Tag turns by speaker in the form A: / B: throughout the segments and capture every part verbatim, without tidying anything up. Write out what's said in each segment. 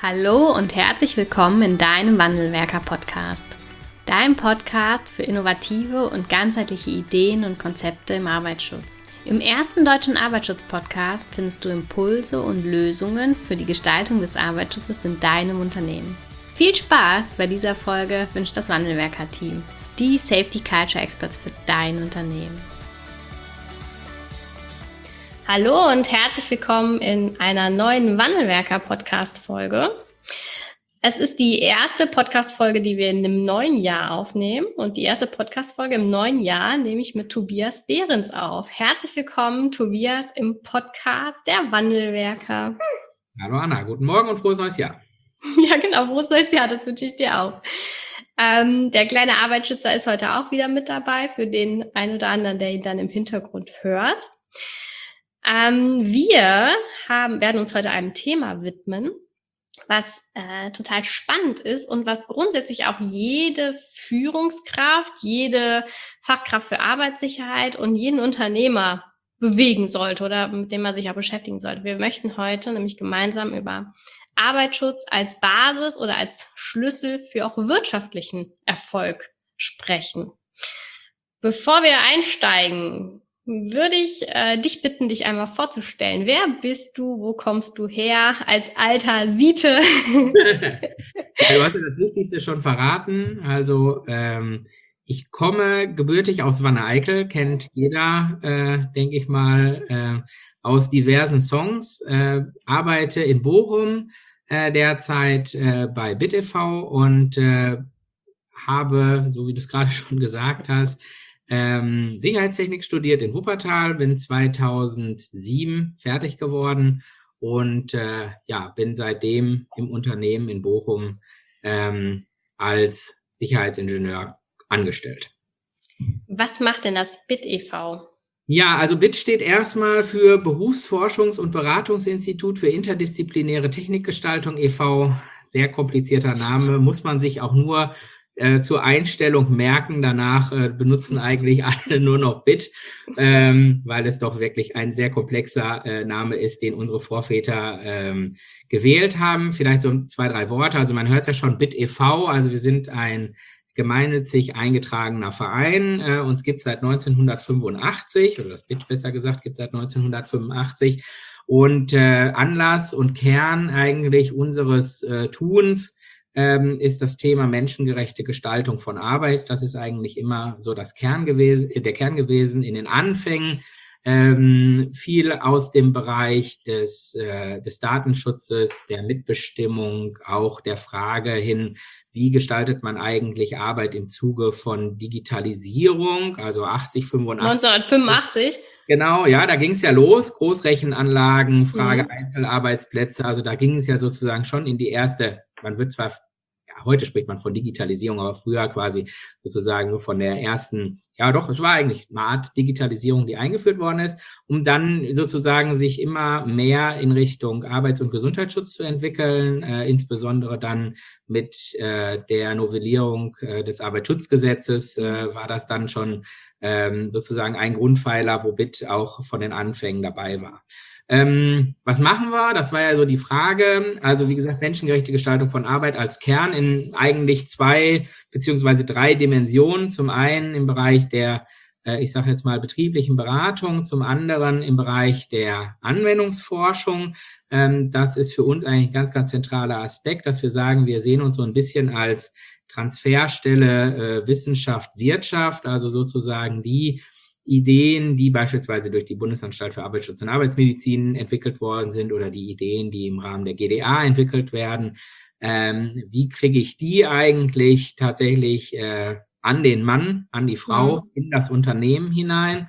A: Hallo und herzlich willkommen in deinem Wandelwerker-Podcast. Dein Podcast für innovative und ganzheitliche Ideen und Konzepte im Arbeitsschutz. Im ersten deutschen Arbeitsschutz-Podcast findest du Impulse und Lösungen für die Gestaltung des Arbeitsschutzes in deinem Unternehmen. Viel Spaß bei dieser Folge wünscht das Wandelwerker-Team, die Safety Culture Experts für dein Unternehmen. Hallo und herzlich willkommen in einer neuen Wandelwerker-Podcast-Folge. Es ist die erste Podcast-Folge, die wir in dem neuen Jahr aufnehmen. Und die erste Podcast-Folge im neuen Jahr nehme ich mit Tobias Behrens auf. Herzlich willkommen, Tobias, im Podcast der Wandelwerker.
B: Hallo Anna, guten Morgen und frohes neues Jahr.
A: Ja genau, frohes neues Jahr, das wünsche ich dir auch. Ähm, der kleine Arbeitsschützer ist heute auch wieder mit dabei, für den einen oder anderen, der ihn dann im Hintergrund hört. Ähm, wir haben, werden uns heute einem Thema widmen, was äh, total spannend ist und was grundsätzlich auch jede Führungskraft, jede Fachkraft für Arbeitssicherheit und jeden Unternehmer bewegen sollte oder mit dem man sich auch beschäftigen sollte. Wir möchten heute nämlich gemeinsam über Arbeitsschutz als Basis oder als Schlüssel für auch wirtschaftlichen Erfolg sprechen. Bevor wir einsteigen, würde ich äh, dich bitten, dich einmal vorzustellen. Wer bist du? Wo kommst du her? Als alter Siete.
B: Ja, du hast ja das Wichtigste schon verraten. Also ähm, ich komme gebürtig aus Wanne-Eickel, kennt jeder, äh, denke ich mal, äh, aus diversen Songs. Äh, arbeite in Bochum äh, derzeit äh, bei B I T e V und äh, habe, so wie du es gerade schon gesagt hast, Ähm, Sicherheitstechnik studiert in Wuppertal, bin zweitausendsieben fertig geworden und äh, ja, bin seitdem im Unternehmen in Bochum ähm, als Sicherheitsingenieur angestellt.
A: Was macht denn das B I T e V?
B: Ja, also B I T steht erstmal für Berufsforschungs- und Beratungsinstitut für interdisziplinäre Technikgestaltung e V Sehr komplizierter Name, muss man sich auch nur Äh, zur Einstellung merken. Danach äh, benutzen eigentlich alle nur noch B I T, ähm, weil es doch wirklich ein sehr komplexer äh, Name ist, den unsere Vorväter ähm, gewählt haben. Vielleicht so zwei, drei Worte. Also man hört es ja schon, B I T e V, also wir sind ein gemeinnützig eingetragener Verein. Äh, uns gibt es seit neunzehnhundertfünfundachtzig, oder das B I T besser gesagt, gibt es seit neunzehnhundertfünfundachtzig. Und äh, Anlass und Kern eigentlich unseres äh, Tuns Ähm, ist das Thema menschengerechte Gestaltung von Arbeit. Das ist eigentlich immer so das Kern gewesen, der Kern gewesen in den Anfängen. Ähm, viel aus dem Bereich des, äh, des Datenschutzes, der Mitbestimmung, auch der Frage hin, wie gestaltet man eigentlich Arbeit im Zuge von Digitalisierung, also achtzig, fünfundachtzig.
A: neunzehnhundertfünfundachtzig?
B: Genau, ja, da ging es ja los, Großrechenanlagen, Frage
A: Mhm.
B: Einzelarbeitsplätze, also da ging es ja sozusagen schon in die erste, man wird zwar, ja, heute spricht man von Digitalisierung, aber früher quasi sozusagen so von der ersten, ja doch, es war eigentlich eine Art Digitalisierung, die eingeführt worden ist, um dann sozusagen sich immer mehr in Richtung Arbeits- und Gesundheitsschutz zu entwickeln, äh, insbesondere dann mit äh, der Novellierung äh, des Arbeitsschutzgesetzes äh, war das dann schon ähm, sozusagen ein Grundpfeiler, wo B I T auch von den Anfängen dabei war. Ähm, was machen wir? Das war ja so die Frage. Also wie gesagt, menschengerechte Gestaltung von Arbeit als Kern in eigentlich zwei beziehungsweise drei Dimensionen. Zum einen im Bereich der, äh, ich sage jetzt mal, betrieblichen Beratung, zum anderen im Bereich der Anwendungsforschung. Ähm, das ist für uns eigentlich ein ganz, ganz zentraler Aspekt, dass wir sagen, wir sehen uns so ein bisschen als Transferstelle äh, Wissenschaft, Wirtschaft, also sozusagen die Ideen, die beispielsweise durch die Bundesanstalt für Arbeitsschutz und Arbeitsmedizin entwickelt worden sind oder die Ideen, die im Rahmen der G D A entwickelt werden. Ähm, wie kriege ich die eigentlich tatsächlich äh, an den Mann, an die Frau, mhm. in das Unternehmen hinein?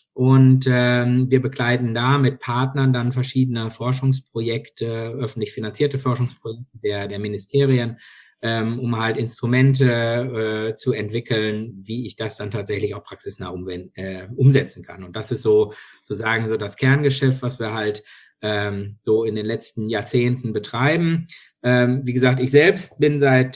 B: Und ähm, wir begleiten da mit Partnern dann verschiedene Forschungsprojekte, öffentlich finanzierte Forschungsprojekte der, der Ministerien, ähm, um halt Instrumente äh, zu entwickeln, wie ich das dann tatsächlich auch praxisnah umwend, äh, umsetzen kann. Und das ist so sozusagen so das Kerngeschäft, was wir halt ähm, so in den letzten Jahrzehnten betreiben. Ähm, wie gesagt, ich selbst bin seit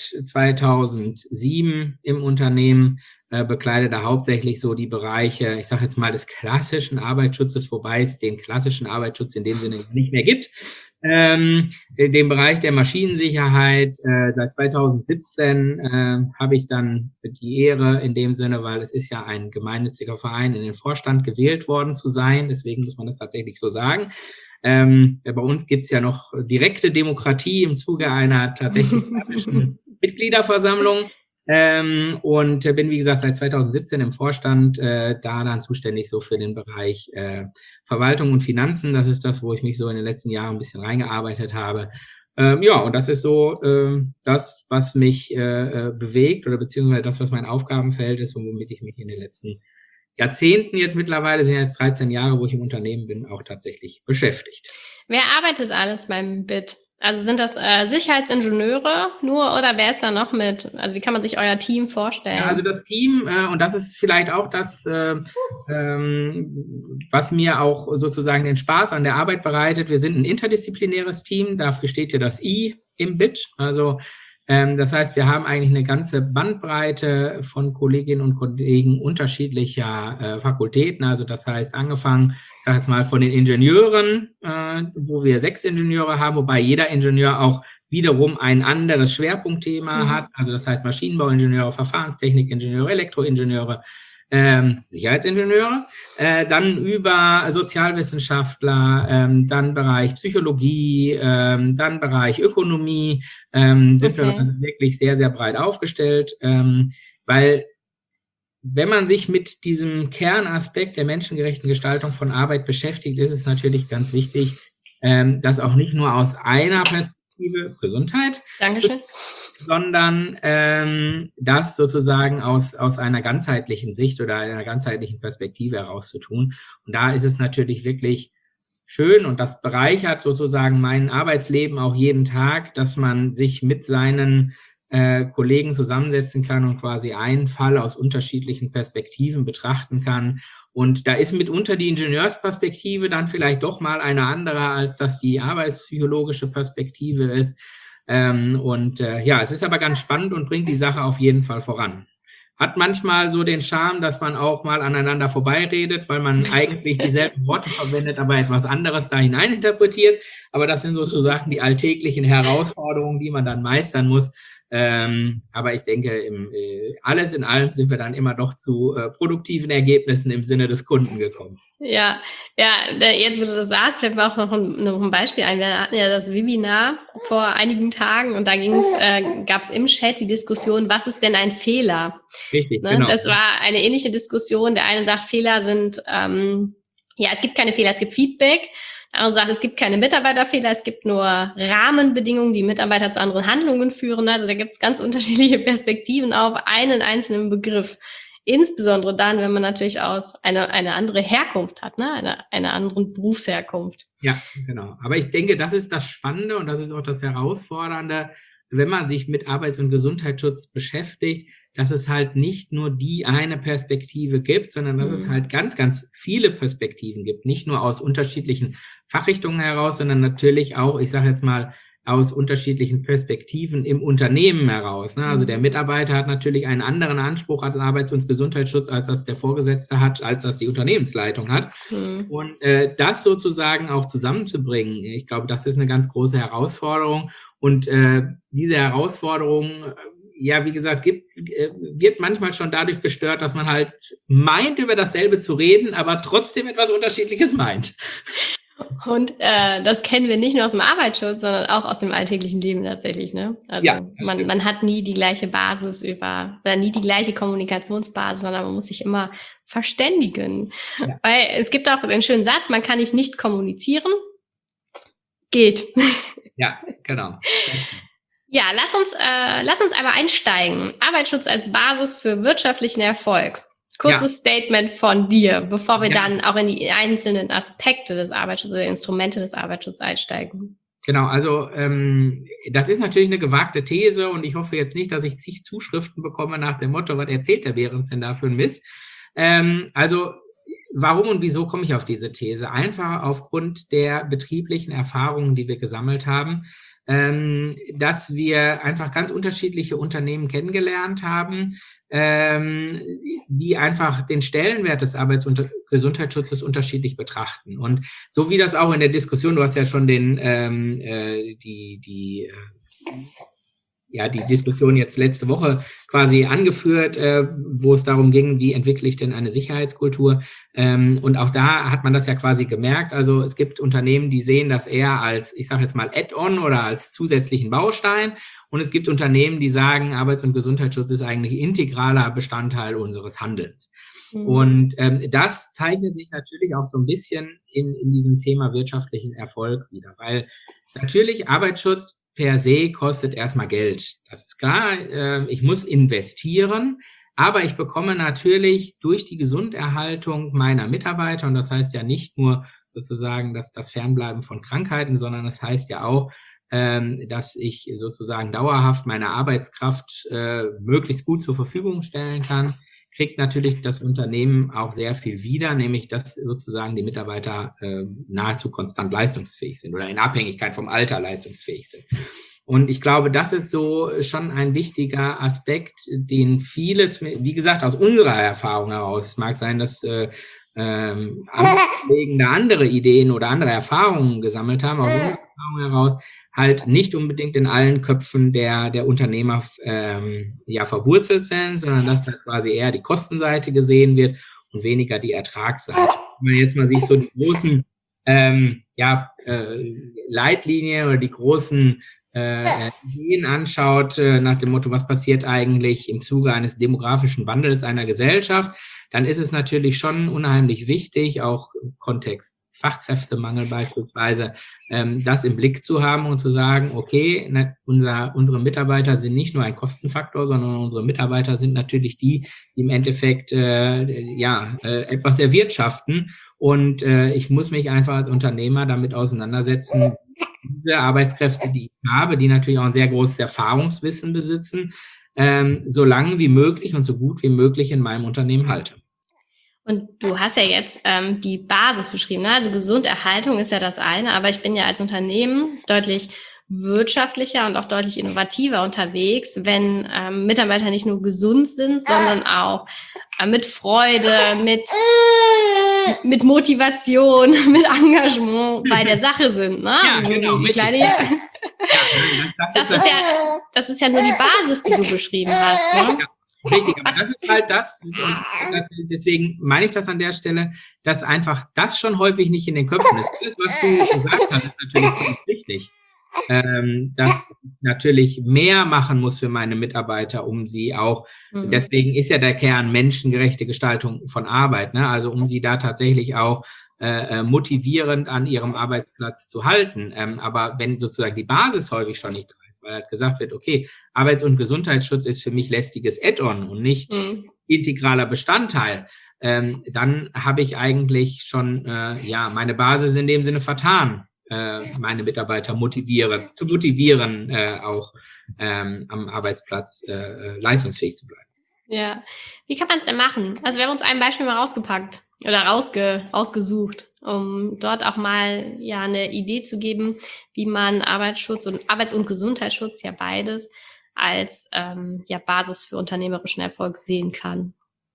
B: zweitausendsieben im Unternehmen, äh, bekleide da hauptsächlich so die Bereiche, ich sage jetzt mal, des klassischen Arbeitsschutzes, wobei es den klassischen Arbeitsschutz in dem Sinne nicht mehr gibt. Ähm, in dem Bereich der Maschinensicherheit, äh, seit zweitausendsiebzehn äh, habe ich dann die Ehre in dem Sinne, weil es ist ja ein gemeinnütziger Verein, in den Vorstand gewählt worden zu sein. Deswegen muss man das tatsächlich so sagen. Ähm, bei uns gibt es ja noch direkte Demokratie im Zuge einer tatsächlich klassischen Mitgliederversammlung. Ähm, und bin, wie gesagt, seit zweitausendsiebzehn im Vorstand, äh, da dann zuständig so für den Bereich äh, Verwaltung und Finanzen. Das ist das, wo ich mich so in den letzten Jahren ein bisschen reingearbeitet habe. Ähm, ja, und das ist so äh, das, was mich äh, bewegt oder beziehungsweise das, was mein Aufgabenfeld ist und womit ich mich in den letzten Jahrzehnten jetzt mittlerweile, sind jetzt dreizehn Jahre, wo ich im Unternehmen bin, auch tatsächlich beschäftigt.
A: Wer arbeitet alles beim B I T? Also sind das äh, Sicherheitsingenieure nur oder wer ist da noch mit? Also wie kann man sich euer Team vorstellen?
B: Ja, also das Team, äh, und das ist vielleicht auch das, äh, ähm, was mir auch sozusagen den Spaß an der Arbeit bereitet. Wir sind ein interdisziplinäres Team, dafür steht hier das I im B I T. Also ähm, das heißt, wir haben eigentlich eine ganze Bandbreite von Kolleginnen und Kollegen unterschiedlicher äh, Fakultäten. Also das heißt, angefangen, ich sage jetzt mal, von den Ingenieuren, äh, wo wir sechs Ingenieure haben, wobei jeder Ingenieur auch wiederum ein anderes Schwerpunktthema mhm. hat. Also das heißt Maschinenbauingenieure, Verfahrenstechnikingenieure, Elektroingenieure, ähm, Sicherheitsingenieure, äh, dann über Sozialwissenschaftler, ähm, dann Bereich Psychologie, ähm, dann Bereich Ökonomie, ähm, sind okay. wir also wirklich sehr, sehr breit aufgestellt, ähm, weil wenn man sich mit diesem Kernaspekt der menschengerechten Gestaltung von Arbeit beschäftigt, ist es natürlich ganz wichtig, ähm, dass auch nicht nur aus einer Perspektive Gesundheit,
A: Dankeschön.
B: sondern ähm, das sozusagen aus, aus einer ganzheitlichen Sicht oder einer ganzheitlichen Perspektive heraus zu tun. Und da ist es natürlich wirklich schön und das bereichert sozusagen mein Arbeitsleben auch jeden Tag, dass man sich mit seinen äh, Kollegen zusammensetzen kann und quasi einen Fall aus unterschiedlichen Perspektiven betrachten kann. Und da ist mitunter die Ingenieursperspektive dann vielleicht doch mal eine andere, als das die arbeitspsychologische Perspektive ist. Ähm, und äh, ja, es ist aber ganz spannend und bringt die Sache auf jeden Fall voran. Hat manchmal so den Charme, dass man auch mal aneinander vorbeiredet, weil man eigentlich dieselben Worte verwendet, aber etwas anderes da hineininterpretiert. Aber das sind sozusagen die alltäglichen Herausforderungen, die man dann meistern muss. Ähm, aber ich denke, im, äh, alles in allem sind wir dann immer doch zu äh, produktiven Ergebnissen im Sinne des Kunden gekommen.
A: Ja, ja, jetzt, wo du das sagst, fällt mir auch noch ein, noch ein Beispiel ein. Wir hatten ja das Webinar vor einigen Tagen und da ging's, äh, gab es im Chat die Diskussion, was ist denn ein Fehler?
B: Richtig,
A: ne?
B: Genau.
A: Das war eine ähnliche Diskussion. Der eine sagt, Fehler sind, ähm, ja, es gibt keine Fehler, es gibt Feedback. Der andere sagt, es gibt keine Mitarbeiterfehler, es gibt nur Rahmenbedingungen, die Mitarbeiter zu anderen Handlungen führen. Also da gibt es ganz unterschiedliche Perspektiven auf einen einzelnen Begriff. Insbesondere dann, wenn man natürlich aus eine, eine andere Herkunft hat, ne? eine, eine andere Berufsherkunft.
B: Ja, genau. Aber ich denke, das ist das Spannende und das ist auch das Herausfordernde, wenn man sich mit Arbeits- und Gesundheitsschutz beschäftigt, dass es halt nicht nur die eine Perspektive gibt, sondern dass mhm. es halt ganz, ganz viele Perspektiven gibt. Nicht nur aus unterschiedlichen Fachrichtungen heraus, sondern natürlich auch, ich sage jetzt mal, aus unterschiedlichen Perspektiven im Unternehmen heraus. Ne? Also der Mitarbeiter hat natürlich einen anderen Anspruch an Arbeits- und Gesundheitsschutz, als das der Vorgesetzte hat, als das die Unternehmensleitung hat. Mhm. Und äh, das sozusagen auch zusammenzubringen, ich glaube, das ist eine ganz große Herausforderung. Und äh, diese Herausforderung, ja, wie gesagt, gibt, äh, wird manchmal schon dadurch gestört, dass man halt meint, über dasselbe zu reden, aber trotzdem etwas Unterschiedliches meint.
A: Und äh, das kennen wir nicht nur aus dem Arbeitsschutz, sondern auch aus dem alltäglichen Leben tatsächlich, ne? Also
B: ja,
A: man, man hat nie die gleiche Basis über, oder nie die gleiche Kommunikationsbasis, sondern man muss sich immer verständigen. Ja. Weil es gibt auch den schönen Satz, man kann nicht nicht kommunizieren. Gilt.
B: Ja, genau.
A: Ja, lass uns, äh, lass uns aber einsteigen. Arbeitsschutz als Basis für wirtschaftlichen Erfolg. Kurzes ja. Statement von dir, bevor wir ja. dann auch in die einzelnen Aspekte des Arbeitsschutzes oder Instrumente des Arbeitsschutzes einsteigen.
B: Genau, also ähm, das ist natürlich eine gewagte These und ich hoffe jetzt nicht, dass ich zig Zuschriften bekomme nach dem Motto, was erzählt der Behrens denn da für ein Mist? Ähm, also warum und wieso komme ich auf diese These? Einfach aufgrund der betrieblichen Erfahrungen, die wir gesammelt haben. ähm, dass wir einfach ganz unterschiedliche Unternehmen kennengelernt haben, ähm, die einfach den Stellenwert des Arbeits- und Gesundheitsschutzes unterschiedlich betrachten. Und so wie das auch in der Diskussion, du hast ja schon den, ähm, äh, die, die, äh, ja, die Diskussion jetzt letzte Woche quasi angeführt, äh, wo es darum ging, wie entwickle ich denn eine Sicherheitskultur? Ähm, und auch da hat man das ja quasi gemerkt. Also es gibt Unternehmen, die sehen das eher als, ich sage jetzt mal, Add-on oder als zusätzlichen Baustein. Und es gibt Unternehmen, die sagen, Arbeits- und Gesundheitsschutz ist eigentlich integraler Bestandteil unseres Handelns. Mhm. Und ähm, das zeichnet sich natürlich auch so ein bisschen in, in diesem Thema wirtschaftlichen Erfolg wieder, weil natürlich Arbeitsschutz per se kostet erstmal Geld. Das ist klar, äh, ich muss investieren, aber ich bekomme natürlich durch die Gesunderhaltung meiner Mitarbeiter, und das heißt ja nicht nur sozusagen dass das Fernbleiben von Krankheiten, sondern das heißt ja auch, ähm, dass ich sozusagen dauerhaft meine Arbeitskraft äh, möglichst gut zur Verfügung stellen kann, kriegt natürlich das Unternehmen auch sehr viel wieder, nämlich dass sozusagen die Mitarbeiter äh, nahezu konstant leistungsfähig sind oder in Abhängigkeit vom Alter leistungsfähig sind. Und ich glaube, das ist so schon ein wichtiger Aspekt, den viele, wie gesagt, aus unserer Erfahrung heraus, es mag sein, dass äh, ähm, Kollegen da andere Ideen oder andere Erfahrungen gesammelt haben, aus unserer Erfahrung heraus, halt nicht unbedingt in allen Köpfen der, der Unternehmer ähm, ja, verwurzelt sind, sondern dass da quasi eher die Kostenseite gesehen wird und weniger die Ertragsseite. Wenn man jetzt mal sich so die großen ähm, ja, äh, Leitlinien oder die großen äh, Ideen anschaut, äh, nach dem Motto, was passiert eigentlich im Zuge eines demografischen Wandels einer Gesellschaft, dann ist es natürlich schon unheimlich wichtig, auch im Kontext Fachkräftemangel beispielsweise, ähm, das im Blick zu haben und zu sagen, okay, na, unser, unsere Mitarbeiter sind nicht nur ein Kostenfaktor, sondern unsere Mitarbeiter sind natürlich die, die im Endeffekt äh, ja, äh, etwas erwirtschaften. Und äh, ich muss mich einfach als Unternehmer damit auseinandersetzen, diese Arbeitskräfte, die ich habe, die natürlich auch ein sehr großes Erfahrungswissen besitzen, ähm, so lange wie möglich und so gut wie möglich in meinem Unternehmen halte.
A: Und du hast ja jetzt ähm, die Basis beschrieben, ne? Also Gesunderhaltung ist ja das eine, aber ich bin ja als Unternehmen deutlich wirtschaftlicher und auch deutlich innovativer unterwegs, wenn ähm, Mitarbeiter nicht nur gesund sind, sondern auch äh, mit Freude, mit, mit Motivation, mit Engagement bei der Sache sind. Ne?
B: Ja,
A: also
B: genau.
A: Wie kleine, ja, das, das, ist ja, das ist ja nur die Basis, die du beschrieben hast. Ne?
B: Ja. Richtig, aber das ist halt das, und das, deswegen meine ich das an der Stelle, dass einfach das schon häufig nicht in den Köpfen ist. Das, was du gesagt hast, ist natürlich richtig. Ähm, dass natürlich mehr machen muss für meine Mitarbeiter, um sie auch, mhm. deswegen ist ja der Kern menschengerechte Gestaltung von Arbeit, ne? Also um sie da tatsächlich auch äh, motivierend an ihrem Arbeitsplatz zu halten. Ähm, aber wenn sozusagen die Basis häufig schon nicht da ist, weil halt gesagt wird, okay, Arbeits- und Gesundheitsschutz ist für mich lästiges Add-on und nicht mhm. integraler Bestandteil, ähm, dann habe ich eigentlich schon äh, ja meine Basis in dem Sinne vertan, meine Mitarbeiter motivieren, zu motivieren, äh, auch ähm, am Arbeitsplatz äh, leistungsfähig zu bleiben.
A: Ja, wie kann man es denn machen? Also wir haben uns ein Beispiel mal rausgepackt oder rausge, rausgesucht, um dort auch mal ja eine Idee zu geben, wie man Arbeitsschutz und Arbeits- und Gesundheitsschutz, ja beides, als ähm, ja Basis für unternehmerischen Erfolg sehen kann.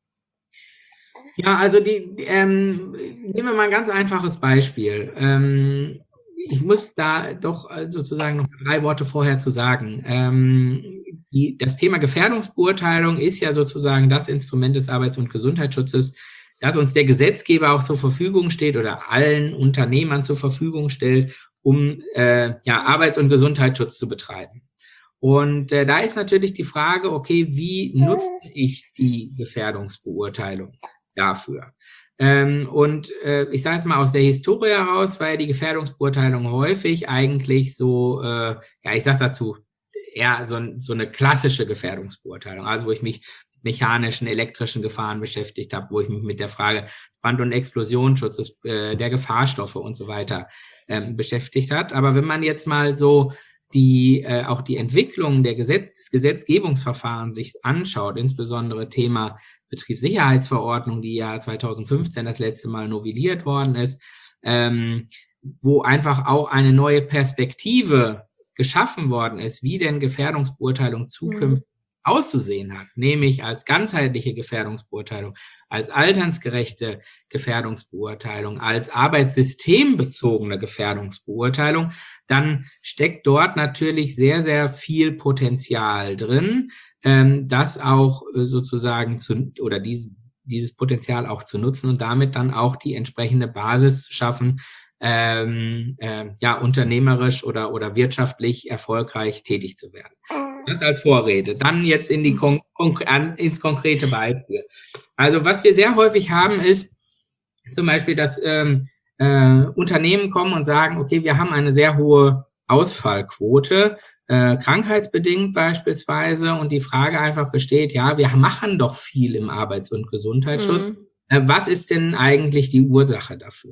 B: Ja, also die, die ähm, nehmen wir mal ein ganz einfaches Beispiel. Ähm, Ich muss da doch sozusagen noch drei Worte vorher zu sagen. Ähm, die, das Thema Gefährdungsbeurteilung ist ja sozusagen das Instrument des Arbeits- und Gesundheitsschutzes, das uns der Gesetzgeber auch zur Verfügung steht oder allen Unternehmern zur Verfügung stellt, um äh, ja, Arbeits- und Gesundheitsschutz zu betreiben. Und äh, da ist natürlich die Frage, okay, wie nutze ich die Gefährdungsbeurteilung dafür? Ähm, und äh, ich sage jetzt mal aus der Historie heraus, war ja die Gefährdungsbeurteilung häufig eigentlich so, äh, ja, ich sage dazu eher so, so eine klassische Gefährdungsbeurteilung, also wo ich mich mit mechanischen, elektrischen Gefahren beschäftigt habe, wo ich mich mit der Frage des Brand- und Explosionsschutzes, äh, der Gefahrstoffe und so weiter ähm, beschäftigt hat. Aber wenn man jetzt mal so die äh, auch die Entwicklung der Gesetz des Gesetzgebungsverfahrens sich anschaut, insbesondere Thema Betriebssicherheitsverordnung, die ja zweitausendfünfzehn das letzte Mal novelliert worden ist, ähm, wo einfach auch eine neue Perspektive geschaffen worden ist, wie denn Gefährdungsbeurteilung zukünftig mhm. auszusehen hat, nämlich als ganzheitliche Gefährdungsbeurteilung, als alternsgerechte Gefährdungsbeurteilung, als arbeitssystembezogene Gefährdungsbeurteilung, dann steckt dort natürlich sehr, sehr viel Potenzial drin, ähm, das auch äh, sozusagen zu, oder diese, dieses Potenzial auch zu nutzen und damit dann auch die entsprechende Basis zu schaffen, ähm, äh, ja, unternehmerisch oder, oder wirtschaftlich erfolgreich tätig zu werden. Das als Vorrede. Dann jetzt in die Kon- Kon- an, ins konkrete Beispiel. Also was wir sehr häufig haben, ist zum Beispiel, dass ähm, äh, Unternehmen kommen und sagen, okay, wir haben eine sehr hohe Ausfallquote, äh, krankheitsbedingt beispielsweise, und die Frage einfach besteht, ja, wir machen doch viel im Arbeits- und Gesundheitsschutz. Mhm. Äh, was ist denn eigentlich die Ursache dafür?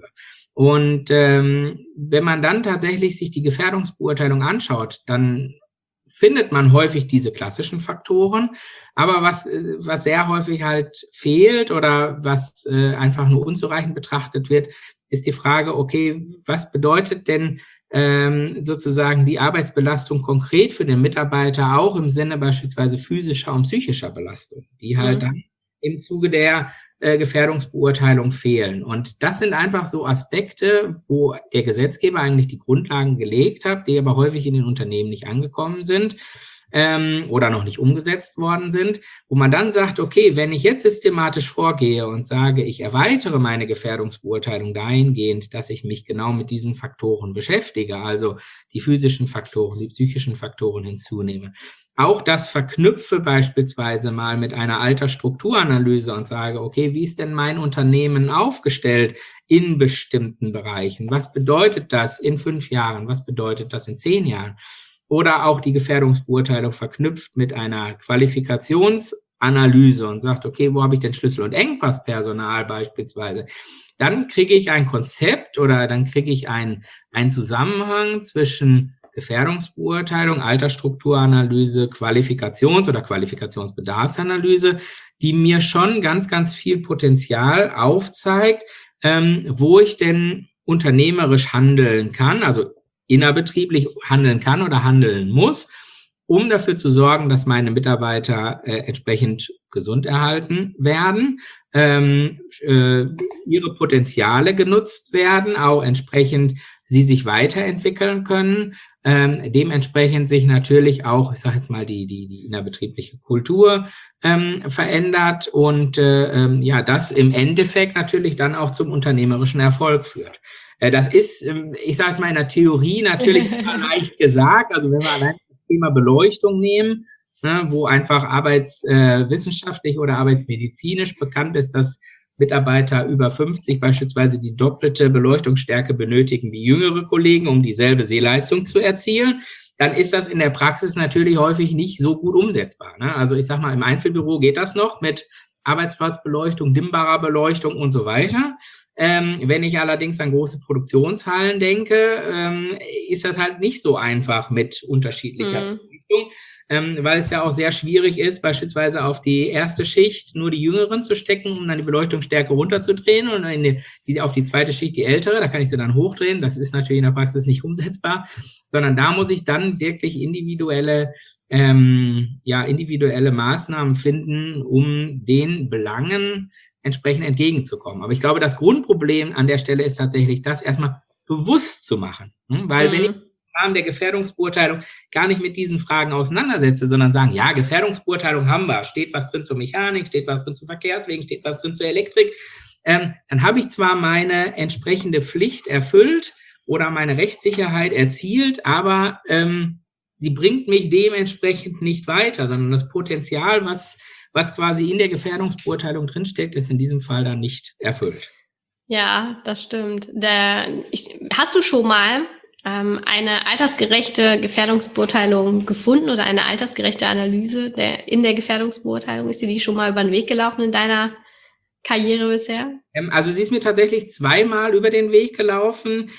B: Und ähm, wenn man dann tatsächlich sich die Gefährdungsbeurteilung anschaut, dann findet man häufig diese klassischen Faktoren, aber was, was sehr häufig halt fehlt oder was äh, einfach nur unzureichend betrachtet wird, ist die Frage, okay, was bedeutet denn ähm, sozusagen die Arbeitsbelastung konkret für den Mitarbeiter, auch im Sinne beispielsweise physischer und psychischer Belastung, die halt mhm. dann im Zuge der äh, Gefährdungsbeurteilung fehlen. Und das sind einfach so Aspekte, wo der Gesetzgeber eigentlich die Grundlagen gelegt hat, die aber häufig in den Unternehmen nicht angekommen sind ähm, oder noch nicht umgesetzt worden sind, wo man dann sagt, okay, wenn ich jetzt systematisch vorgehe und sage, ich erweitere meine Gefährdungsbeurteilung dahingehend, dass ich mich genau mit diesen Faktoren beschäftige, also die physischen Faktoren, die psychischen Faktoren hinzunehme, auch das verknüpfe beispielsweise mal mit einer Altersstrukturanalyse und sage, okay, wie ist denn mein Unternehmen aufgestellt in bestimmten Bereichen? Was bedeutet das in fünf Jahren? Was bedeutet das in zehn Jahren? Oder auch die Gefährdungsbeurteilung verknüpft mit einer Qualifikationsanalyse und sagt, okay, wo habe ich denn Schlüssel- und Engpasspersonal beispielsweise? Dann kriege ich ein Konzept oder dann kriege ich einen, einen Zusammenhang zwischen Gefährdungsbeurteilung, Altersstrukturanalyse, Qualifikations- oder Qualifikationsbedarfsanalyse, die mir schon ganz, ganz viel Potenzial aufzeigt, ähm, wo ich denn unternehmerisch handeln kann, also innerbetrieblich handeln kann oder handeln muss, um dafür zu sorgen, dass meine Mitarbeiter äh, entsprechend gesund erhalten werden, ähm, äh, ihre Potenziale genutzt werden, auch entsprechend sie sich weiterentwickeln können, ähm, dementsprechend sich natürlich auch, ich sage jetzt mal, die, die, die innerbetriebliche Kultur ähm, verändert und äh, ähm, ja, das im Endeffekt natürlich dann auch zum unternehmerischen Erfolg führt. Äh, das ist, ähm, ich sage jetzt mal in der Theorie natürlich leicht gesagt, also wenn wir allein das Thema Beleuchtung nehmen, ne, wo einfach arbeitswissenschaftlich äh, oder arbeitsmedizinisch bekannt ist, dass Mitarbeiter über fünfzig beispielsweise die doppelte Beleuchtungsstärke benötigen wie jüngere Kollegen, um dieselbe Sehleistung zu erzielen, dann ist das in der Praxis natürlich häufig nicht so gut umsetzbar. Ne? Also ich sage mal, im Einzelbüro geht das noch mit Arbeitsplatzbeleuchtung, dimmbarer Beleuchtung und so weiter. Ähm, wenn ich allerdings an große Produktionshallen denke, ähm, ist das halt nicht so einfach mit unterschiedlicher mhm. Beleuchtung. Ähm, weil es ja auch sehr schwierig ist, beispielsweise auf die erste Schicht nur die Jüngeren zu stecken, um dann die Beleuchtungsstärke runterzudrehen und in die, die, auf die zweite Schicht die ältere, da kann ich sie dann hochdrehen. Das ist natürlich in der Praxis nicht umsetzbar, sondern da muss ich dann wirklich individuelle, ähm, ja, individuelle Maßnahmen finden, um den Belangen entsprechend entgegenzukommen. Aber ich glaube, das Grundproblem an der Stelle ist tatsächlich, das erstmal bewusst zu machen. Weil mhm. wenn ich im Rahmen der Gefährdungsbeurteilung gar nicht mit diesen Fragen auseinandersetze, sondern sagen, ja, Gefährdungsbeurteilung haben wir, steht was drin zur Mechanik, steht was drin zu Verkehrswegen, steht was drin zur Elektrik, ähm, dann habe ich zwar meine entsprechende Pflicht erfüllt oder meine Rechtssicherheit erzielt, aber ähm, sie bringt mich dementsprechend nicht weiter, sondern das Potenzial, was, was quasi in der Gefährdungsbeurteilung drinsteckt, ist in diesem Fall dann nicht erfüllt.
A: Ja, das stimmt. Der, ich, hast du schon mal eine altersgerechte Gefährdungsbeurteilung gefunden oder eine altersgerechte Analyse der, in der Gefährdungsbeurteilung? Ist dir die schon mal über den Weg gelaufen in deiner Karriere bisher?
B: Ähm, also sie ist mir tatsächlich zweimal über den Weg gelaufen,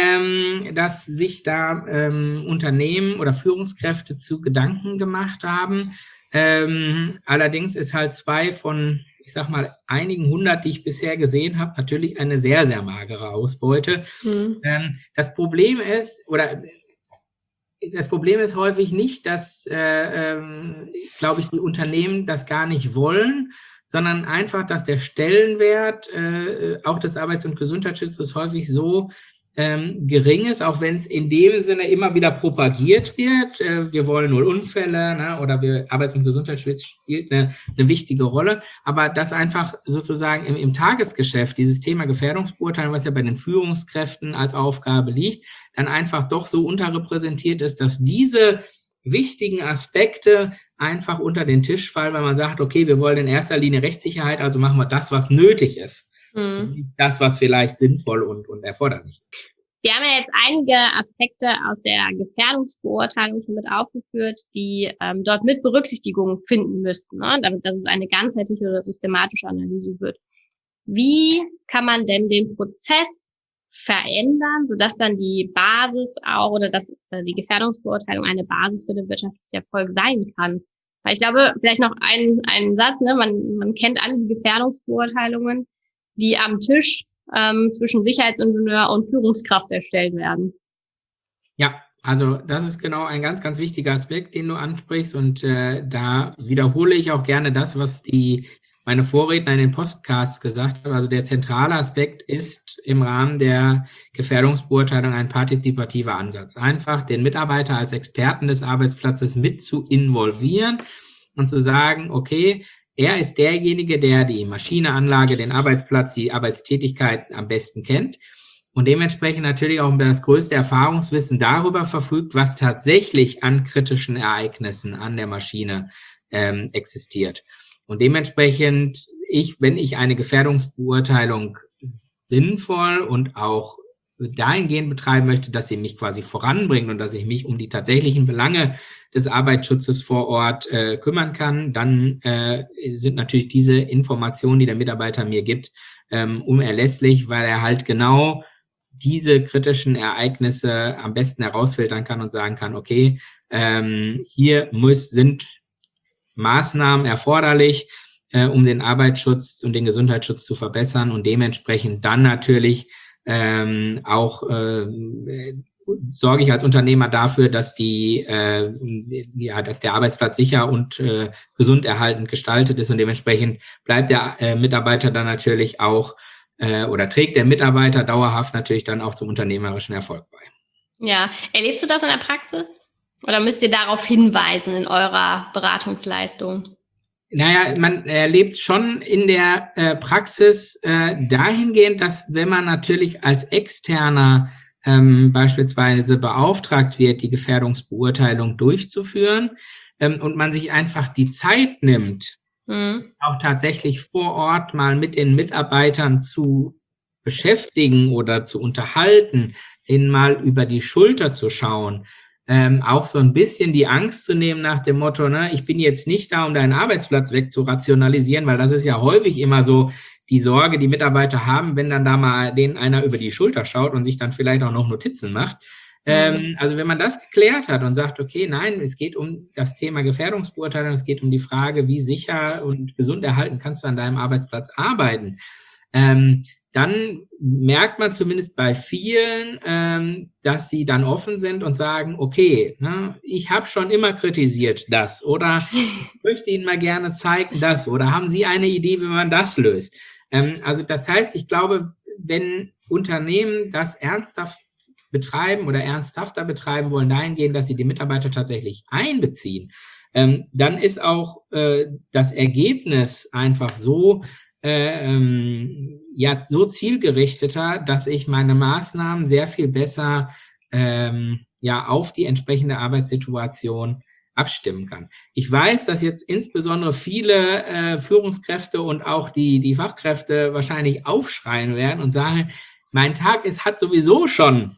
B: ähm, dass sich da ähm, Unternehmen oder Führungskräfte zu Gedanken gemacht haben. Ähm, allerdings ist halt zwei von, ich sag mal, einigen hundert, die ich bisher gesehen habe, natürlich eine sehr, sehr magere Ausbeute. Mhm. Ähm, das Problem ist, oder das Problem ist häufig nicht, dass, äh, ähm, glaube ich, die Unternehmen das gar nicht wollen, sondern einfach, dass der Stellenwert äh, auch des Arbeits- und Gesundheitsschutzes häufig so ähm, gering ist, auch wenn es in dem Sinne immer wieder propagiert wird. Äh, wir wollen null Unfälle, ne, oder wir, Arbeits- und Gesundheitsschutz spielt eine, eine wichtige Rolle, aber dass einfach sozusagen im, im Tagesgeschäft dieses Thema Gefährdungsbeurteilung, was ja bei den Führungskräften als Aufgabe liegt, dann einfach doch so unterrepräsentiert ist, dass diese wichtigen Aspekte einfach unter den Tisch fallen, weil man sagt, okay, wir wollen in erster Linie Rechtssicherheit, also machen wir das, was nötig ist. Mhm. Nicht das, was vielleicht sinnvoll und, und erforderlich ist.
A: Sie haben ja jetzt einige Aspekte aus der Gefährdungsbeurteilung schon mit aufgeführt, die ähm, dort mit Berücksichtigung finden müssten, ne? Damit, dass es eine ganzheitliche oder systematische Analyse wird. Wie kann man denn den Prozess verändern, sodass dann die Basis auch oder dass äh, die Gefährdungsbeurteilung eine Basis für den wirtschaftlichen Erfolg sein kann? Weil ich glaube, vielleicht noch ein, ein Satz, ne? man, man kennt alle die Gefährdungsbeurteilungen, die am Tisch ähm, zwischen Sicherheitsingenieur und Führungskraft erstellt werden.
B: Ja, also das ist genau ein ganz, ganz wichtiger Aspekt, den du ansprichst, und äh, da wiederhole ich auch gerne das, was die meine Vorredner in den Podcasts gesagt haben. Also der zentrale Aspekt ist im Rahmen der Gefährdungsbeurteilung ein partizipativer Ansatz. Einfach den Mitarbeiter als Experten des Arbeitsplatzes mit zu involvieren und zu sagen, okay, er ist derjenige, der die Maschine, Anlage, den Arbeitsplatz, die Arbeitstätigkeit am besten kennt und dementsprechend natürlich auch über das größte Erfahrungswissen darüber verfügt, was tatsächlich an kritischen Ereignissen an der Maschine ähm, existiert. Und dementsprechend, ich, wenn ich eine Gefährdungsbeurteilung sinnvoll und auch dahingehend betreiben möchte, dass sie mich quasi voranbringt und dass ich mich um die tatsächlichen Belange des Arbeitsschutzes vor Ort äh, kümmern kann, dann äh, sind natürlich diese Informationen, die der Mitarbeiter mir gibt, ähm, unerlässlich, weil er halt genau diese kritischen Ereignisse am besten herausfiltern kann und sagen kann, okay, ähm, hier muss, sind Maßnahmen erforderlich, äh, um den Arbeitsschutz und den Gesundheitsschutz zu verbessern und dementsprechend dann natürlich ähm, auch äh, sorge ich als Unternehmer dafür, dass die, äh, ja, dass der Arbeitsplatz sicher und äh, gesund erhaltend gestaltet ist und dementsprechend bleibt der äh, Mitarbeiter dann natürlich auch äh, oder trägt der Mitarbeiter dauerhaft natürlich dann auch zum unternehmerischen Erfolg bei.
A: Ja, erlebst du das in der Praxis? Oder müsst ihr darauf hinweisen in eurer Beratungsleistung?
B: Naja, man erlebt schon in der äh, Praxis äh, dahingehend, dass wenn man natürlich als Externer ähm, beispielsweise beauftragt wird, die Gefährdungsbeurteilung durchzuführen ähm, und man sich einfach die Zeit nimmt, mhm. auch tatsächlich vor Ort mal mit den Mitarbeitern zu beschäftigen oder zu unterhalten, ihnen mal über die Schulter zu schauen, Ähm, auch so ein bisschen die Angst zu nehmen nach dem Motto, ne, ich bin jetzt nicht da, um deinen Arbeitsplatz wegzurationalisieren, weil das ist ja häufig immer so die Sorge, die Mitarbeiter haben, wenn dann da mal denen einer über die Schulter schaut und sich dann vielleicht auch noch Notizen macht. Mhm. Ähm, also wenn man das geklärt hat und sagt, okay, nein, es geht um das Thema Gefährdungsbeurteilung, es geht um die Frage, wie sicher und gesund erhalten kannst du an deinem Arbeitsplatz arbeiten, ähm, dann merkt man zumindest bei vielen, ähm, dass sie dann offen sind und sagen, okay, ne, ich habe schon immer kritisiert das oder ich möchte Ihnen mal gerne zeigen das oder haben Sie eine Idee, wie man das löst? Ähm, also das heißt, ich glaube, wenn Unternehmen das ernsthaft betreiben oder ernsthafter betreiben wollen, dahingehend, dass sie die Mitarbeiter tatsächlich einbeziehen, ähm, dann ist auch äh, das Ergebnis einfach so, Äh, ähm, ja, so zielgerichteter, dass ich meine Maßnahmen sehr viel besser ähm, ja, auf die entsprechende Arbeitssituation abstimmen kann. Ich weiß, dass jetzt insbesondere viele äh, Führungskräfte und auch die, die Fachkräfte wahrscheinlich aufschreien werden und sagen, mein Tag ist, hat sowieso schon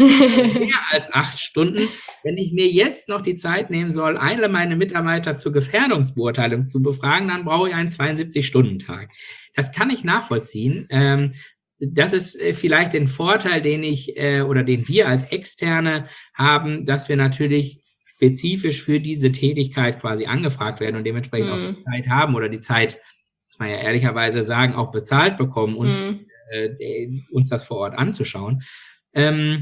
B: mehr als acht Stunden. Wenn ich mir jetzt noch die Zeit nehmen soll, alle meine Mitarbeiter zur Gefährdungsbeurteilung zu befragen, dann brauche ich einen zweiundsiebzig-Stunden-Tag. Das kann ich nachvollziehen. Ähm, das ist vielleicht den Vorteil, den ich äh, oder den wir als Externe haben, dass wir natürlich spezifisch für diese Tätigkeit quasi angefragt werden und dementsprechend mm. auch die Zeit haben oder die Zeit, muss man ja ehrlicherweise sagen, auch bezahlt bekommen, uns, mm. äh, uns das vor Ort anzuschauen. Ähm,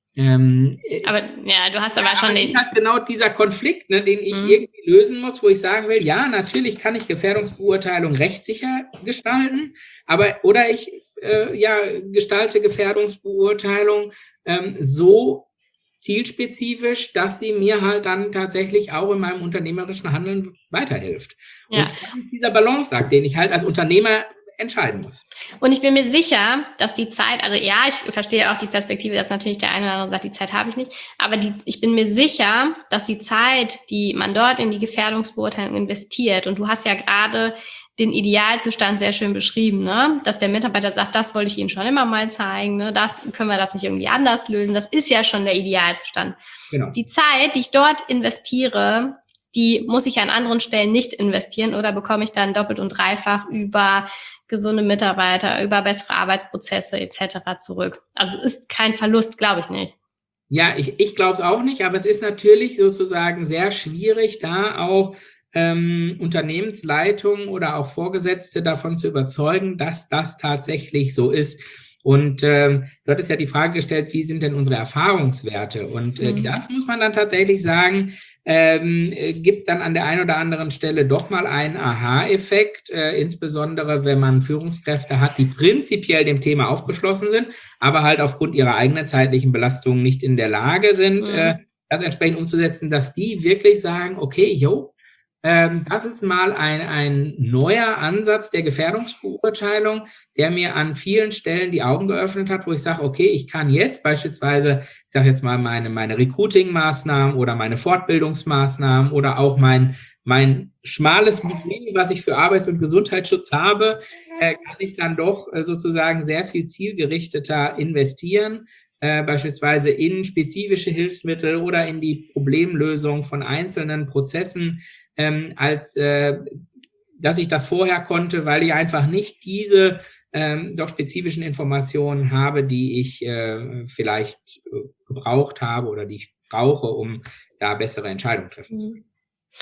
B: Ähm,
A: aber ja, du hast aber
B: ja,
A: schon
B: aber
A: den...
B: Das ist halt genau dieser Konflikt, ne, den ich
A: Mhm.
B: irgendwie lösen muss, wo ich sagen will, ja, natürlich kann ich Gefährdungsbeurteilung rechtssicher gestalten, aber oder ich äh, ja, gestalte Gefährdungsbeurteilung ähm, so zielspezifisch, dass sie mir halt dann tatsächlich auch in meinem unternehmerischen Handeln weiterhilft.
A: Ja.
B: Und das ist dieser Balanceakt, den ich halt als Unternehmer entscheiden muss.
A: Und ich bin mir sicher, dass die Zeit, also ja, ich verstehe auch die Perspektive, dass natürlich der eine oder andere sagt, die Zeit habe ich nicht, aber die, ich bin mir sicher, dass die Zeit, die man dort in die Gefährdungsbeurteilung investiert, und du hast ja gerade den Idealzustand sehr schön beschrieben, ne? Dass der Mitarbeiter sagt, das wollte ich Ihnen schon immer mal zeigen, ne? Das können wir das nicht irgendwie anders lösen, das ist ja schon der Idealzustand.
B: Genau.
A: Die Zeit, die ich dort investiere, die muss ich an anderen Stellen nicht investieren oder bekomme ich dann doppelt und dreifach über gesunde Mitarbeiter, über bessere Arbeitsprozesse et cetera zurück. Also es ist kein Verlust, glaube ich nicht.
B: Ja, ich, ich glaube es auch nicht, aber es ist natürlich sozusagen sehr schwierig, da auch ähm, Unternehmensleitungen oder auch Vorgesetzte davon zu überzeugen, dass das tatsächlich so ist. Und ähm, du hattest ja die Frage gestellt, wie sind denn unsere Erfahrungswerte? Und äh, mhm. das muss man dann tatsächlich sagen, ähm, gibt dann an der einen oder anderen Stelle doch mal einen Aha-Effekt, äh, insbesondere wenn man Führungskräfte hat, die prinzipiell dem Thema aufgeschlossen sind, aber halt aufgrund ihrer eigenen zeitlichen Belastung nicht in der Lage sind, mhm. äh, das entsprechend umzusetzen, dass die wirklich sagen, okay, jo, ähm, das ist mal ein, ein neuer Ansatz der Gefährdungsbeurteilung, der mir an vielen Stellen die Augen geöffnet hat, wo ich sage, okay, ich kann jetzt beispielsweise, ich sage jetzt mal meine, meine Recruiting-Maßnahmen oder meine Fortbildungsmaßnahmen oder auch mein, mein schmales Budget, was ich für Arbeits- und Gesundheitsschutz habe, äh, kann ich dann doch äh, sozusagen sehr viel zielgerichteter investieren, äh, beispielsweise in spezifische Hilfsmittel oder in die Problemlösung von einzelnen Prozessen, ähm, als äh, dass ich das vorher konnte, weil ich einfach nicht diese ähm, doch spezifischen Informationen habe, die ich äh, vielleicht äh, gebraucht habe oder die ich brauche, um da bessere Entscheidungen treffen zu können.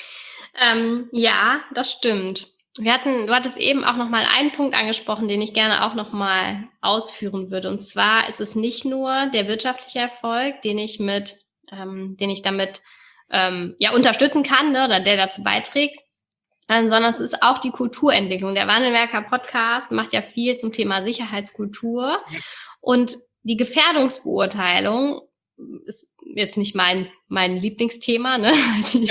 A: Ähm, ja, das stimmt. Wir hatten, du hattest eben auch noch mal einen Punkt angesprochen, den ich gerne auch noch mal ausführen würde. Und zwar ist es nicht nur der wirtschaftliche Erfolg, den ich mit, ähm, den ich damit ähm, ja unterstützen kann, ne, oder der dazu beiträgt, ähm, sondern es ist auch die Kulturentwicklung. Der Wandelwerker Podcast macht ja viel zum Thema Sicherheitskultur, ja. Und die Gefährdungsbeurteilung ist jetzt nicht mein, mein Lieblingsthema, ne?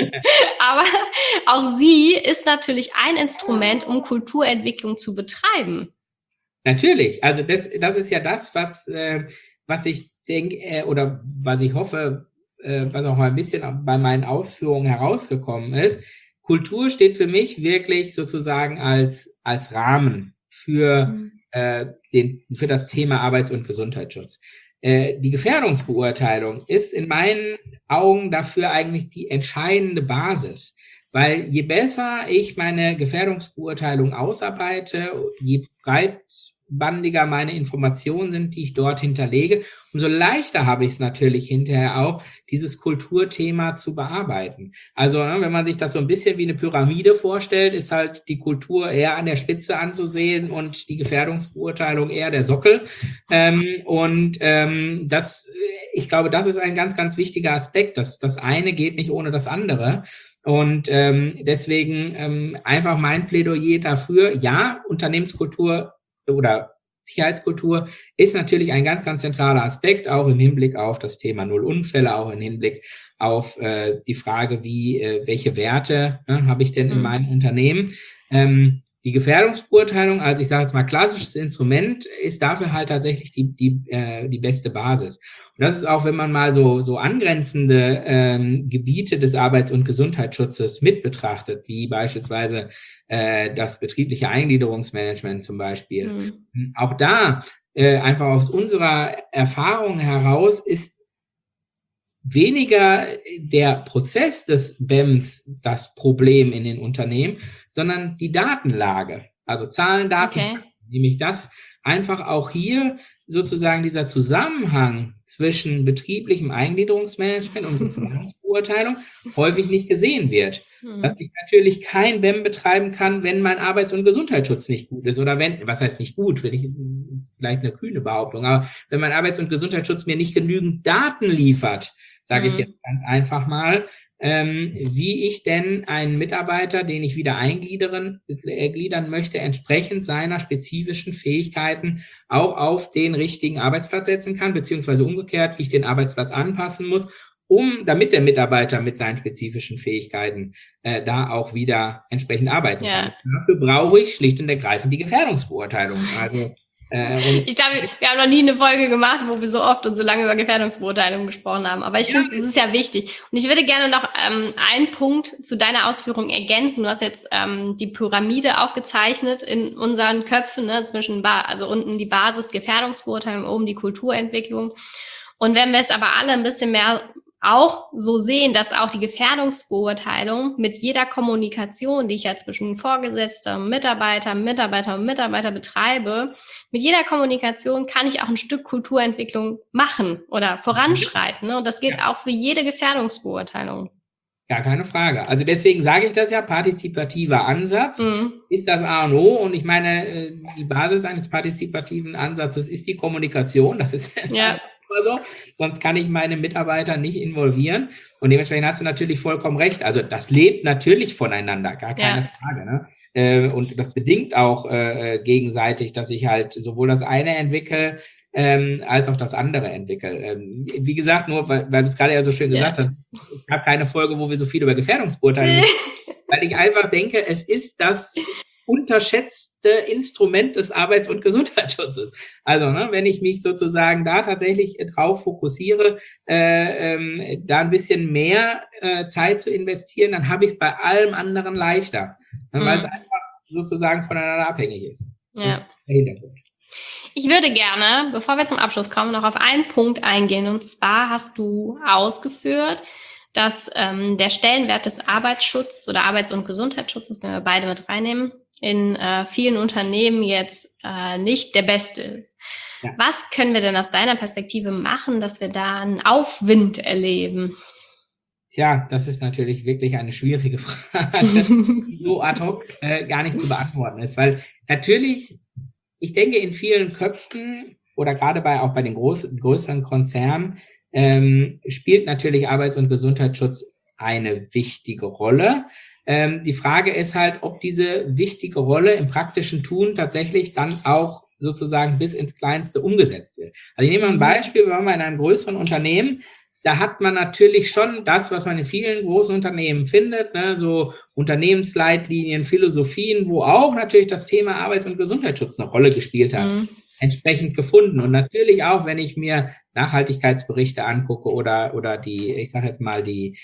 A: Aber auch sie ist natürlich ein Instrument, um Kulturentwicklung zu betreiben.
B: Natürlich, also das, das ist ja das, was, äh, was ich denke äh, oder was ich hoffe, äh, was auch mal ein bisschen bei meinen Ausführungen herausgekommen ist. Kultur steht für mich wirklich sozusagen als, als Rahmen für, mhm. äh, den, für das Thema Arbeits- und Gesundheitsschutz. Die Gefährdungsbeurteilung ist in meinen Augen dafür eigentlich die entscheidende Basis, weil je besser ich meine Gefährdungsbeurteilung ausarbeite, je breitbandiger meine Informationen sind, die ich dort hinterlege, umso leichter habe ich es natürlich hinterher auch, dieses Kulturthema zu bearbeiten. Also wenn man sich das so ein bisschen wie eine Pyramide vorstellt, ist halt die Kultur eher an der Spitze anzusehen und die Gefährdungsbeurteilung eher der Sockel. Ähm, und ähm, das, ich glaube, das ist ein ganz, ganz wichtiger Aspekt. Das, das eine geht nicht ohne das andere. Und ähm, deswegen ähm, einfach mein Plädoyer dafür, ja, Unternehmenskultur oder Sicherheitskultur ist natürlich ein ganz, ganz zentraler Aspekt, auch im Hinblick auf das Thema Null Unfälle, auch im Hinblick auf äh, die Frage, wie, äh, welche Werte ne, habe ich denn in mhm. meinem Unternehmen. Ähm, die Gefährdungsbeurteilung, also ich sage jetzt mal klassisches Instrument, ist dafür halt tatsächlich die, die, äh, die beste Basis. Und das ist auch, wenn man mal so, so angrenzende ähm, Gebiete des Arbeits- und Gesundheitsschutzes mit betrachtet, wie beispielsweise äh, das betriebliche Eingliederungsmanagement zum Beispiel. Mhm. Auch da, äh, einfach aus unserer Erfahrung heraus, ist weniger der Prozess des B E M S das Problem in den Unternehmen, sondern die Datenlage. Also Zahlen, Daten,
A: okay.
B: nämlich das einfach auch hier sozusagen dieser Zusammenhang zwischen betrieblichem Eingliederungsmanagement und Gefährdungsbeurteilung häufig nicht gesehen wird. Mhm. Dass ich natürlich kein B E M betreiben kann, wenn mein Arbeits- und Gesundheitsschutz nicht gut ist oder wenn, was heißt nicht gut, will ich, vielleicht eine kühne Behauptung, aber wenn mein Arbeits- und Gesundheitsschutz mir nicht genügend Daten liefert, sage mhm. ich jetzt ganz einfach mal, ähm, wie ich denn einen Mitarbeiter, den ich wieder eingliedern äh, gliedern möchte, entsprechend seiner spezifischen Fähigkeiten auch auf den richtigen Arbeitsplatz setzen kann, beziehungsweise umgekehrt, wie ich den Arbeitsplatz anpassen muss, um, damit der Mitarbeiter mit seinen spezifischen Fähigkeiten äh, da auch wieder entsprechend arbeiten ja. kann. Dafür brauche ich schlicht und ergreifend die Gefährdungsbeurteilung. Also
A: Äh, und ich glaube, wir haben noch nie eine Folge gemacht, wo wir so oft und so lange über Gefährdungsbeurteilung gesprochen haben. Aber ich ja. finde, es ist ja wichtig. Und ich würde gerne noch ähm, einen Punkt zu deiner Ausführung ergänzen. Du hast jetzt ähm, die Pyramide aufgezeichnet in unseren Köpfen, ne, zwischen, ba- also unten die Basis Gefährdungsbeurteilung, oben die Kulturentwicklung. Und wenn wir es aber alle ein bisschen mehr auch so sehen, dass auch die Gefährdungsbeurteilung mit jeder Kommunikation, die ich ja zwischen Vorgesetzter, Mitarbeiter, Mitarbeiter und Mitarbeiter betreibe, mit jeder Kommunikation kann ich auch ein Stück Kulturentwicklung machen oder voranschreiten. Ne? Und das gilt ja. auch für jede Gefährdungsbeurteilung.
B: Gar keine Frage. Also deswegen sage ich das ja, partizipativer Ansatz mhm. ist das A und O. Und ich meine, die Basis eines partizipativen Ansatzes ist die Kommunikation. Das ist das ja. so, sonst kann ich meine Mitarbeiter nicht involvieren. Und dementsprechend hast du natürlich vollkommen recht. Also das lebt natürlich voneinander, gar keine ja. Frage. Ne? Äh, und das bedingt auch äh, gegenseitig, dass ich halt sowohl das eine entwickle, ähm, als auch das andere entwickle. Ähm, wie gesagt, nur weil, weil du es gerade ja so schön gesagt ja. hast, es gab keine Folge, wo wir so viel über Gefährdungsbeurteilung weil ich einfach denke, es ist das unterschätzte Instrument des Arbeits- und Gesundheitsschutzes. Also, ne, wenn ich mich sozusagen da tatsächlich drauf fokussiere, äh, ähm, da ein bisschen mehr äh, Zeit zu investieren, dann habe ich es bei allem anderen leichter, ne, weil es mhm. einfach sozusagen voneinander abhängig ist.
A: Ja.
B: Das ist der Hintergrund.
A: Ich würde gerne, bevor wir zum Abschluss kommen, noch auf einen Punkt eingehen. Und zwar hast du ausgeführt, dass ähm, der Stellenwert des Arbeitsschutzes oder Arbeits- und Gesundheitsschutzes, wenn wir beide mit reinnehmen, in äh, vielen Unternehmen jetzt äh, nicht der beste ist. Ja. Was können wir denn aus deiner Perspektive machen, dass wir da einen Aufwind erleben?
B: Tja, das ist natürlich wirklich eine schwierige Frage, die so ad hoc äh, gar nicht zu beantworten ist, weil natürlich, ich denke, in vielen Köpfen oder gerade bei auch bei den groß, größeren Konzernen ähm, spielt natürlich Arbeits- und Gesundheitsschutz eine wichtige Rolle. Ähm, die Frage ist halt, ob diese wichtige Rolle im praktischen Tun tatsächlich dann auch sozusagen bis ins Kleinste umgesetzt wird. Also ich nehme mal ein Beispiel, wir waren mal in einem größeren Unternehmen, da hat man natürlich schon das, was man in vielen großen Unternehmen findet, ne, so Unternehmensleitlinien, Philosophien, wo auch natürlich das Thema Arbeits- und Gesundheitsschutz eine Rolle gespielt hat, mhm. entsprechend gefunden. Und natürlich auch, wenn ich mir Nachhaltigkeitsberichte angucke oder, oder die, ich sage jetzt mal, die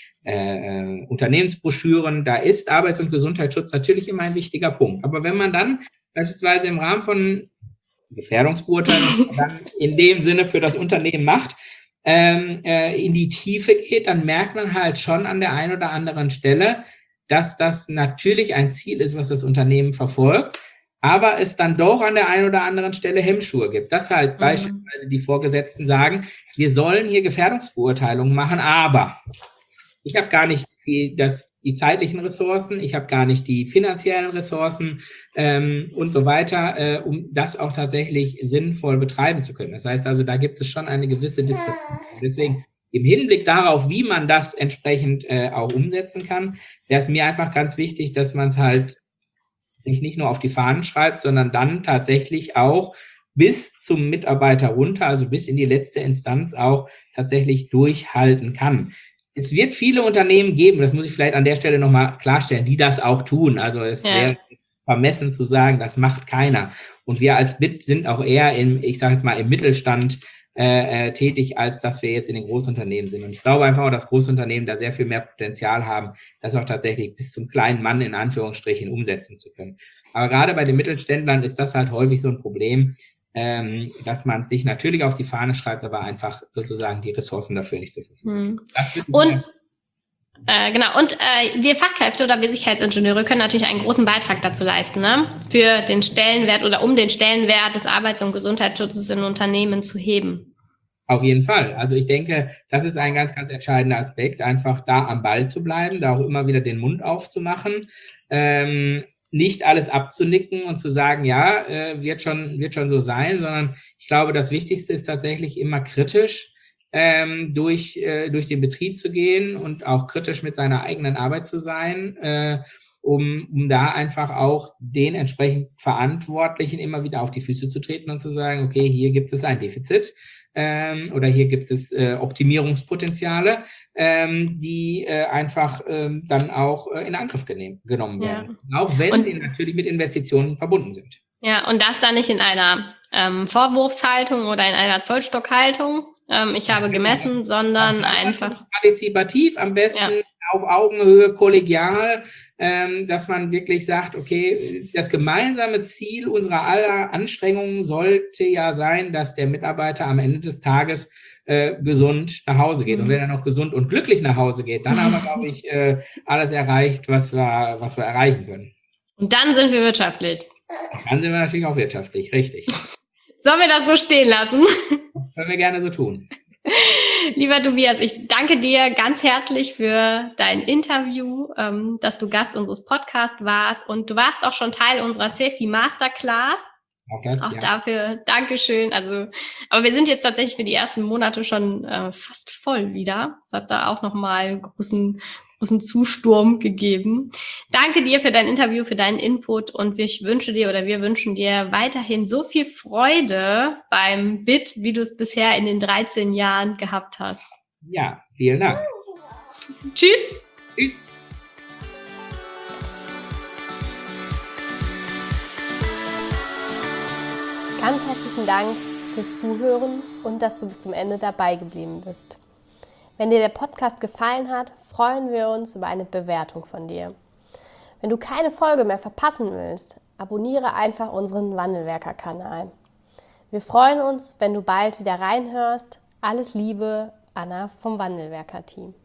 B: äh, Unternehmensbroschüren, da ist Arbeits- und Gesundheitsschutz natürlich immer ein wichtiger Punkt. Aber wenn man dann beispielsweise im Rahmen von Gefährdungsbeurteilung dann in dem Sinne für das Unternehmen macht, ähm, äh, in die Tiefe geht, dann merkt man halt schon an der einen oder anderen Stelle, dass das natürlich ein Ziel ist, was das Unternehmen verfolgt, aber es dann doch an der einen oder anderen Stelle Hemmschuhe gibt. Dass halt mhm. beispielsweise die Vorgesetzten sagen, wir sollen hier Gefährdungsbeurteilungen machen, aber ich habe gar nicht die, das, die zeitlichen Ressourcen, ich habe gar nicht die finanziellen Ressourcen ähm, und so weiter, äh, um das auch tatsächlich sinnvoll betreiben zu können. Das heißt also, da gibt es schon eine gewisse Diskrepanz. Deswegen im Hinblick darauf, wie man das entsprechend äh, auch umsetzen kann, wäre es mir einfach ganz wichtig, dass man es halt sich nicht nur auf die Fahnen schreibt, sondern dann tatsächlich auch bis zum Mitarbeiter runter, also bis in die letzte Instanz auch tatsächlich durchhalten kann. Es wird viele Unternehmen geben, das muss ich vielleicht an der Stelle nochmal klarstellen, die das auch tun. Also es ja. wäre vermessen zu sagen, das macht keiner. Und wir als B I T sind auch eher im, ich sage jetzt mal, im Mittelstand äh, äh, tätig, als dass wir jetzt in den Großunternehmen sind. Und ich glaube einfach auch, dass Großunternehmen da sehr viel mehr Potenzial haben, das auch tatsächlich bis zum kleinen Mann in Anführungsstrichen umsetzen zu können. Aber gerade bei den Mittelständlern ist das halt häufig so ein Problem, Ähm, dass man sich natürlich auf die Fahne schreibt, aber einfach sozusagen die Ressourcen dafür nicht zur Verfügung
A: hm. Und Äh, genau, und äh, wir Fachkräfte oder wir Sicherheitsingenieure können natürlich einen großen Beitrag dazu leisten, ne? Für den Stellenwert oder um den Stellenwert des Arbeits- und Gesundheitsschutzes in Unternehmen zu heben.
B: Auf jeden Fall. Also ich denke, das ist ein ganz, ganz entscheidender Aspekt, einfach da am Ball zu bleiben, da auch immer wieder den Mund aufzumachen, ähm, nicht alles abzunicken und zu sagen, ja, äh, wird schon, wird schon so sein, sondern ich glaube, das Wichtigste ist tatsächlich immer kritisch ähm, durch, äh, durch den Betrieb zu gehen und auch kritisch mit seiner eigenen Arbeit zu sein, äh, um, um da einfach auch den entsprechend Verantwortlichen immer wieder auf die Füße zu treten und zu sagen, okay, hier gibt es ein Defizit. Ähm, oder hier gibt es äh, Optimierungspotenziale, ähm, die äh, einfach ähm, dann auch äh, in Angriff genehm, genommen werden. Ja. Auch wenn und, sie natürlich mit Investitionen verbunden sind.
A: Ja, und das dann nicht in einer ähm, Vorwurfshaltung oder in einer Zollstockhaltung. Ähm, ich habe gemessen, ja, sondern einfach
B: partizipativ, am besten ja. auf Augenhöhe, kollegial, ähm, dass man wirklich sagt, okay, das gemeinsame Ziel unserer aller Anstrengungen sollte ja sein, dass der Mitarbeiter am Ende des Tages äh, gesund nach Hause geht. Mhm. Und wenn er noch gesund und glücklich nach Hause geht, dann haben wir, glaube ich, äh, alles erreicht, was wir, was wir erreichen können.
A: Und dann sind wir wirtschaftlich.
B: Dann sind wir natürlich auch wirtschaftlich, richtig.
A: Sollen wir das so stehen lassen?
B: Können wir gerne so tun.
A: Lieber Tobias, ich danke dir ganz herzlich für dein Interview, ähm, dass du Gast unseres Podcasts warst und du warst auch schon Teil unserer Safety Masterclass.
B: Auch, das,
A: auch
B: ja.
A: dafür Dankeschön. Also, aber wir sind jetzt tatsächlich für die ersten Monate schon äh, fast voll wieder. Es hat da auch nochmal einen großen, großen Zusturm gegeben. Danke dir für dein Interview, für deinen Input und ich wünsche dir oder wir wünschen dir weiterhin so viel Freude beim B I T, wie du es bisher in den dreizehn Jahren gehabt hast.
B: Ja, vielen Dank.
A: Tschüss.
B: Tschüss.
A: Ganz herzlichen Dank fürs Zuhören und dass du bis zum Ende dabei geblieben bist. Wenn dir der Podcast gefallen hat, freuen wir uns über eine Bewertung von dir. Wenn du keine Folge mehr verpassen willst, abonniere einfach unseren Wandelwerker-Kanal. Wir freuen uns, wenn du bald wieder reinhörst. Alles Liebe, Anna vom Wandelwerker-Team.